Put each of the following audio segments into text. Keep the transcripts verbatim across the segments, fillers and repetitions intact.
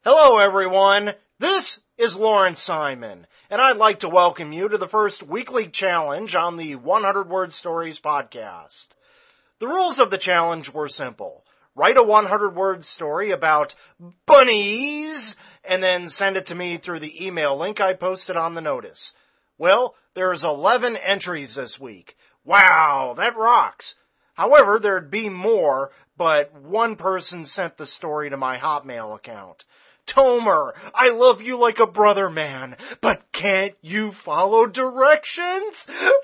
Hello, everyone. This is Lawrence Simon, and I'd like to welcome you to the first weekly challenge on the one hundred Word Stories podcast. The rules of the challenge were simple. Write a one hundred word story about bunnies, and then send it to me through the email link I posted on the notice. Well, there's eleven entries this week. Wow, that rocks. However, there'd be more, but one person sent the story to my Hotmail account. Tomer, I love you like a brother, man, but can't you follow directions?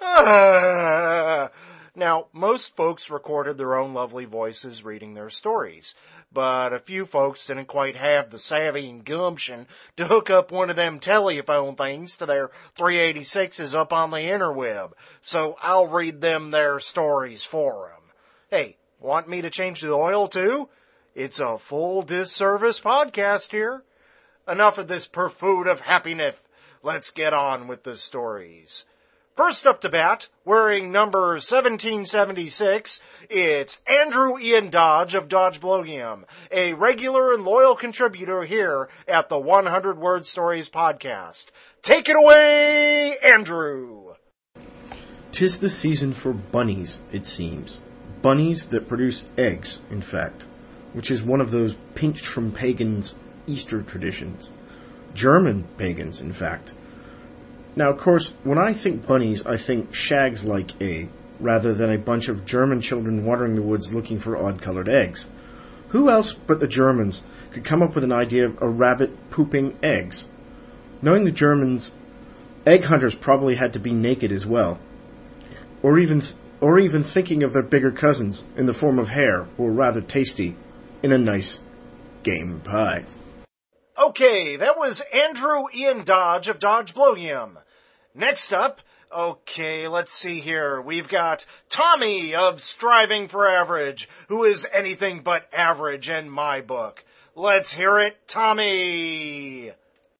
Ah. Now, most folks recorded their own lovely voices reading their stories, but a few folks didn't quite have the savvy and gumption to hook up one of them telephone things to their three eighty-sixes up on the interweb, so I'll read them their stories for them. Hey, want me to change the oil too? It's a full disservice podcast here. Enough of this pursuit of happiness. Let's get on with the stories. First up to bat, wearing number seventeen seventy-six, it's Andrew Ian Dodge of Dodge Blogium, a regular and loyal contributor here at the one hundred Word Stories podcast. Take it away, Andrew! 'Tis the season for bunnies, it seems. Bunnies that produce eggs, in fact, which is one of those pinched from pagans' Easter traditions. German pagans, in fact. Now, of course, when I think bunnies, I think shags like A, rather than a bunch of German children wandering the woods looking for odd-colored eggs. Who else but the Germans could come up with an idea of a rabbit pooping eggs? Knowing the Germans, egg hunters probably had to be naked as well. Or even, th- or even thinking of their bigger cousins in the form of hair, or rather tasty, in a nice game pie. Okay, that was Andrew Ian Dodge of Dodge Blogium. Next up, okay, let's see here. We've got Tommy of Striving for Average, who is anything but average in my book. Let's hear it, Tommy!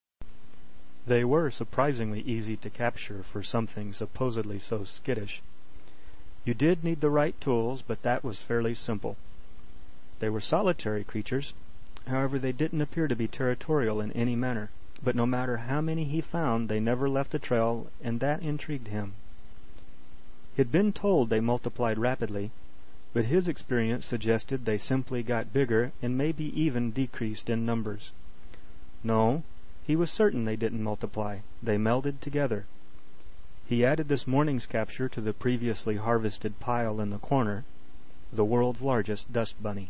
They were surprisingly easy to capture for something supposedly so skittish. You did need the right tools, but that was fairly simple. They were solitary creatures. However, they didn't appear to be territorial in any manner. But no matter how many he found, they never left a trail, and that intrigued him. He'd been told they multiplied rapidly, but his experience suggested they simply got bigger and maybe even decreased in numbers. No, he was certain they didn't multiply. They melded together. He added this morning's capture to the previously harvested pile in the corner, the world's largest dust bunny.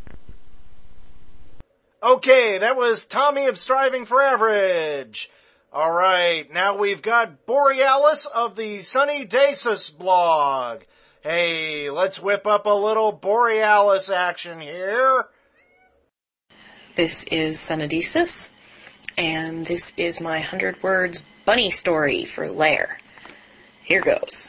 Okay, that was Tommy of Striving for Average. All right, now we've got Borealis of the Sunny Dasus blog. Hey, let's whip up a little Borealis action here. This is Sunnidesus, and this is my one hundred words bunny story for Lair. Here goes.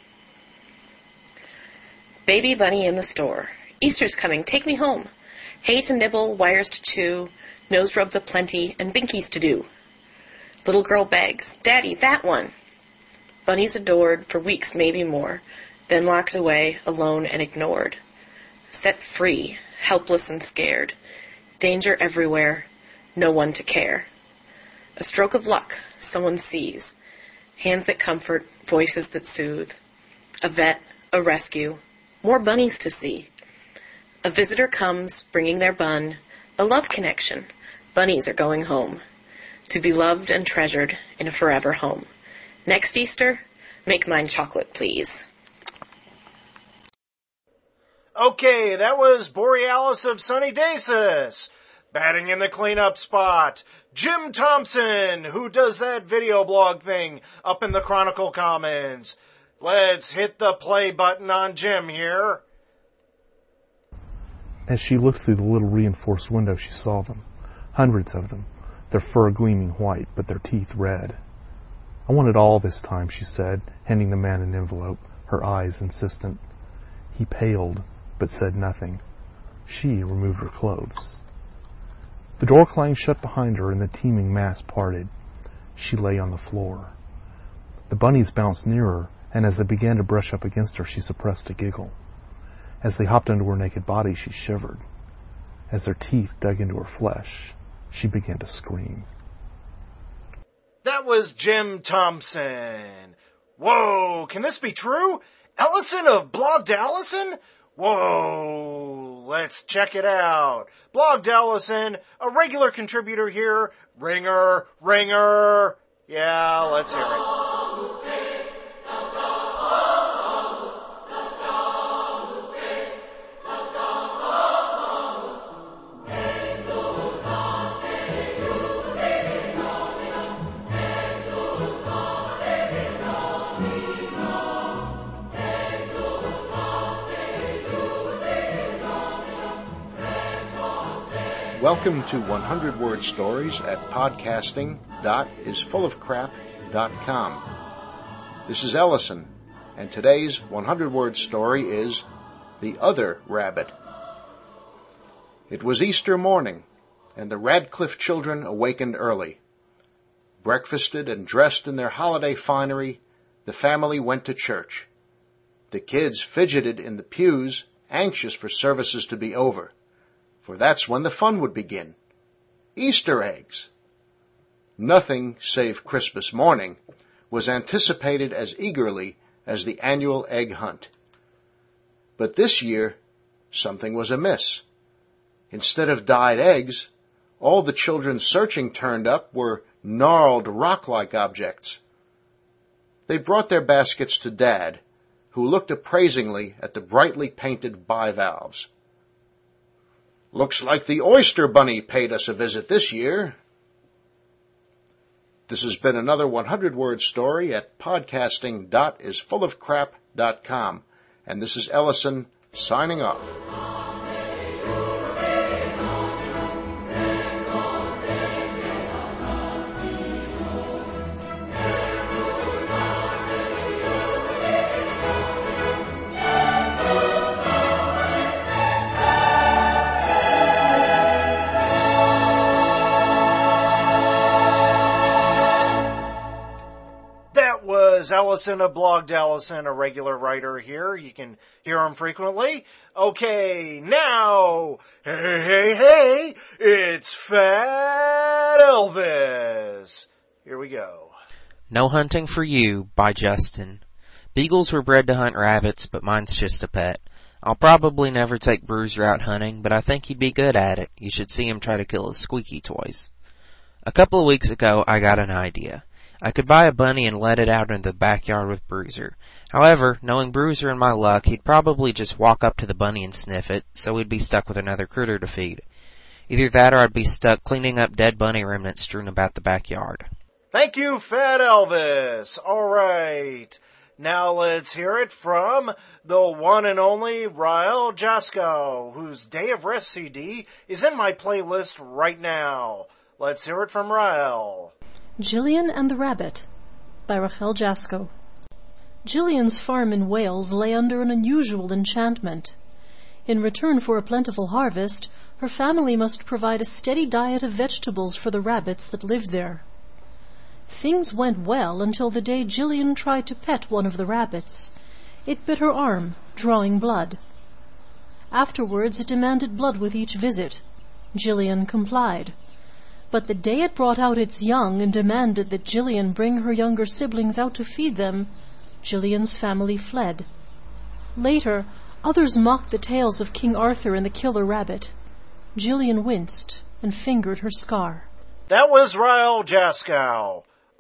Baby bunny in the store. Easter's coming, take me home. Hay to nibble, wires to chew, nose rubs aplenty, and binkies to do. Little girl begs, Daddy, that one. Bunny's adored for weeks, maybe more, then locked away, alone and ignored. Set free, helpless and scared. Danger everywhere, no one to care. A stroke of luck, someone sees. Hands that comfort, voices that soothe. A vet, a rescue, more bunnies to see. A visitor comes, bringing their bun. A love connection, bunnies are going home. To be loved and treasured in a forever home. Next Easter, make mine chocolate, please. Okay, that was Borealis of Sunny Dasus. Batting in the cleanup spot, Jim Thompson, who does that video blog thing up in the Chronicle comments. Let's hit the play button on Jim here. As she looked through the little reinforced window, she saw them. Hundreds of them, their fur gleaming white, but their teeth red. I wanted all this time, she said, handing the man an envelope, her eyes insistent. He paled, but said nothing. She removed her clothes. The door clanged shut behind her, and the teeming mass parted. She lay on the floor. The bunnies bounced nearer, and as they began to brush up against her, she suppressed a giggle. As they hopped onto her naked body, she shivered. As their teeth dug into her flesh, She began to scream. That was Jim Thompson. Whoa, can this be true? Ellison of Blog to Ellison? Whoa, let's check it out. Blog to Ellison, a regular contributor here. Ringer, ringer. Yeah, let's hear it. Welcome to one hundred word Stories at podcasting dot is full of crap dot com. This is Ellison, and today's one hundred word story is The Other Rabbit. It was Easter morning, and the Radcliffe children awakened early. Breakfasted and dressed in their holiday finery, the family went to church. The kids fidgeted in the pews, anxious for services to be over, for that's when the fun would begin. Easter eggs. Nothing, save Christmas morning, was anticipated as eagerly as the annual egg hunt. But this year, something was amiss. Instead of dyed eggs, all the children searching turned up were gnarled rock-like objects. They brought their baskets to Dad, who looked appraisingly at the brightly painted bivalves. Looks like the Oyster Bunny paid us a visit this year. This has been another one hundred word story at podcasting dot is full of crap dot com, and this is Ellison signing off. Ellison of Blog to Ellison, a regular writer here. You can hear him frequently. Okay, now, hey, hey, hey, it's Fat Elvis. Here we go. No Hunting for You by Justin. Beagles were bred to hunt rabbits, but mine's just a pet. I'll probably never take Bruiser out hunting, but I think he'd be good at it. You should see him try to kill his squeaky toys. A couple of weeks ago, I got an idea. I could buy a bunny and let it out into the backyard with Bruiser. However, knowing Bruiser and my luck, he'd probably just walk up to the bunny and sniff it, so we'd be stuck with another critter to feed. Either that or I'd be stuck cleaning up dead bunny remnants strewn about the backyard. Thank you, Fat Elvis. All right. Now let's hear it from the one and only Rael Jasko, whose Day of Rest C D is in my playlist right now. Let's hear it from Rael. Gillian and the Rabbit by Rachel Jasko. Gillian's farm in Wales lay under an unusual enchantment. In return for a plentiful harvest, her family must provide a steady diet of vegetables for the rabbits that lived there. Things went well until the day Gillian tried to pet one of the rabbits. It bit her arm, drawing blood. Afterwards it demanded blood with each visit. Gillian complied. But the day it brought out its young and demanded that Gillian bring her younger siblings out to feed them, Gillian's family fled. Later, others mocked the tales of King Arthur and the killer rabbit. Gillian winced and fingered her scar. That was Rael Jasko.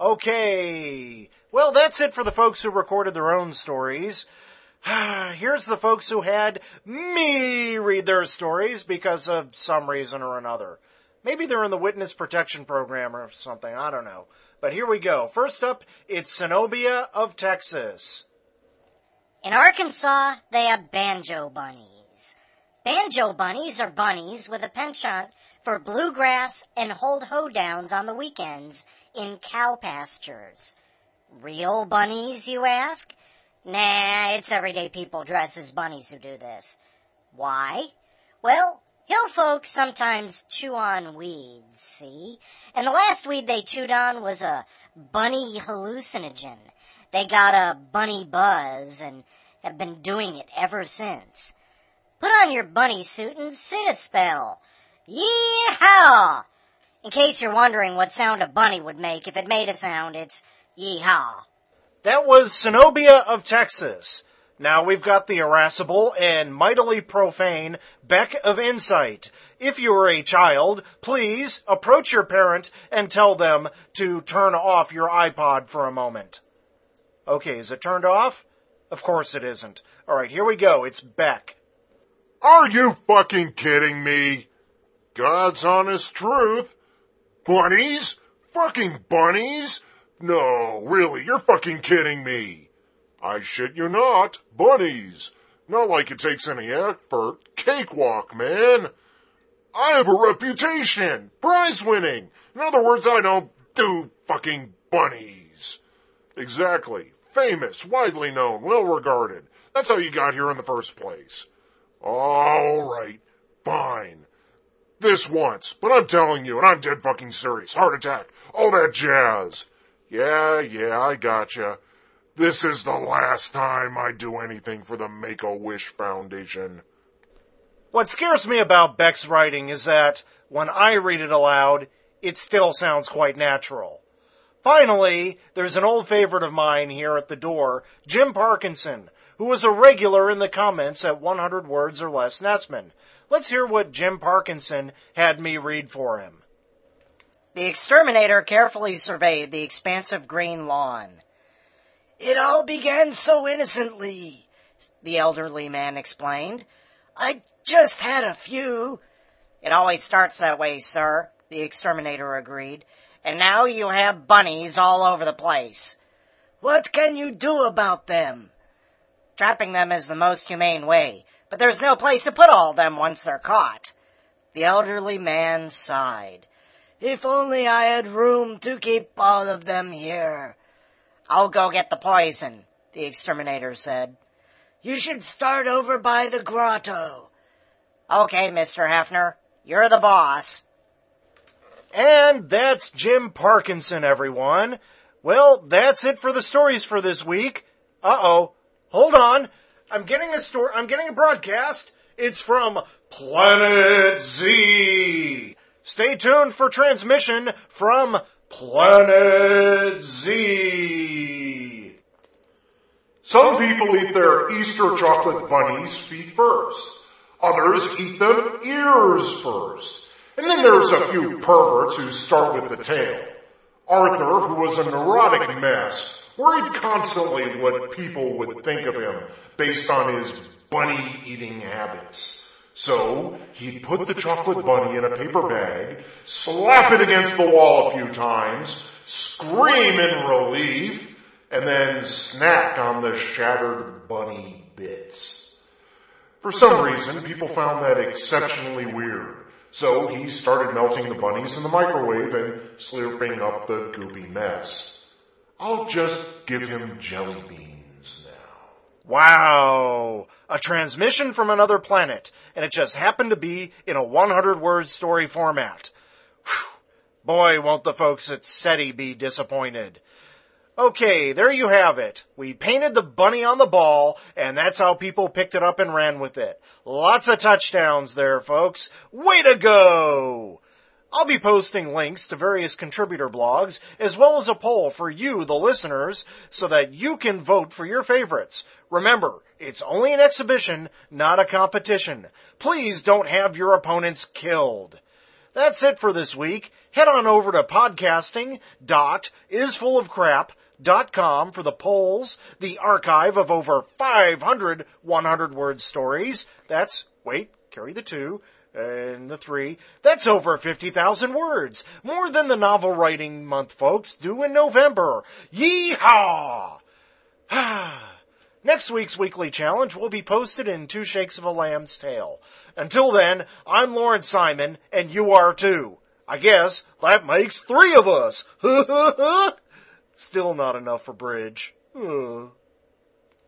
Okay. Well, that's it for the folks who recorded their own stories. Here's the folks who had me read their stories because of some reason or another. Maybe they're in the witness protection program or something. I don't know. But here we go. First up, it's Zenobia of Texas. In Arkansas, they have banjo bunnies. Banjo bunnies are bunnies with a penchant for bluegrass and hold hoedowns on the weekends in cow pastures. Real bunnies, you ask? Nah, it's everyday people dressed as bunnies who do this. Why? Well, hill folk sometimes chew on weeds, see? And the last weed they chewed on was a bunny hallucinogen. They got a bunny buzz and have been doing it ever since. Put on your bunny suit and sit a spell. Yee-haw! In case you're wondering what sound a bunny would make if it made a sound, it's yee-haw. That was Zenobia of Texas. Now we've got the irascible and mightily profane Beck of Insight. If you are a child, please approach your parent and tell them to turn off your iPod for a moment. Okay, is it turned off? Of course it isn't. Alright, here we go. It's Beck. Are you fucking kidding me? God's honest truth. Bunnies? Fucking bunnies? No, really, you're fucking kidding me. I shit you not, bunnies. Not like it takes any effort. Cakewalk, man. I have a reputation. Prize winning. In other words, I don't do fucking bunnies. Exactly. Famous, widely known, well regarded. That's how you got here in the first place. All right. Fine. This once, but I'm telling you, and I'm dead fucking serious. Heart attack. All that jazz. Yeah, yeah, I gotcha. This is the last time I do anything for the Make-A-Wish Foundation. What scares me about Beck's writing is that when I read it aloud, it still sounds quite natural. Finally, there's an old favorite of mine here at the door, Jim Parkinson, who was a regular in the comments at one hundred words or less Nessman. Let's hear what Jim Parkinson had me read for him. The exterminator carefully surveyed the expansive green lawn. It all began so innocently, the elderly man explained. I just had a few. It always starts that way, sir, the exterminator agreed. And now you have bunnies all over the place. What can you do about them? Trapping them is the most humane way, but there's no place to put all of them once they're caught. The elderly man sighed. If only I had room to keep all of them here. I'll go get the poison, the exterminator said. You should start over by the grotto. Okay, Mister Hefner, you're the boss. And that's Jim Parkinson, everyone. Well, that's it for the stories for this week. Uh-oh. Hold on. I'm getting a story. I'm getting a broadcast. It's from Planet Z. Stay tuned for transmission from Planet Z. Some people eat their Easter chocolate bunnies feet first. Others eat them ears first. And then there's a few perverts who start with the tail. Arthur, who was a neurotic mess, worried constantly what people would think of him based on his bunny-eating habits. So, he'd put the chocolate bunny in a paper bag, slap it against the wall a few times, scream in relief, and then snack on the shattered bunny bits. For some reason, people found that exceptionally weird. So he started melting the bunnies in the microwave and slurping up the goopy mess. I'll just give him jelly beans now. Wow! A transmission from another planet, and it just happened to be in a one hundred word story format. Whew. Boy, won't the folks at SETI be disappointed. Okay, there you have it. We painted the bunny on the ball, and that's how people picked it up and ran with it. Lots of touchdowns there, folks. Way to go! I'll be posting links to various contributor blogs, as well as a poll for you, the listeners, so that you can vote for your favorites. Remember, it's only an exhibition, not a competition. Please don't have your opponents killed. That's it for this week. Head on over to podcasting dot is full of crap dot com for the polls, the archive of over five hundred one hundred word stories. That's, wait, carry the two, and the three. That's over fifty thousand words. More than the novel writing month folks do in November. Yee-haw! Next week's weekly challenge will be posted in two shakes of a lamb's tail. Until then, I'm Lawrence Simon, and you are too. I guess that makes three of us. Still not enough for bridge.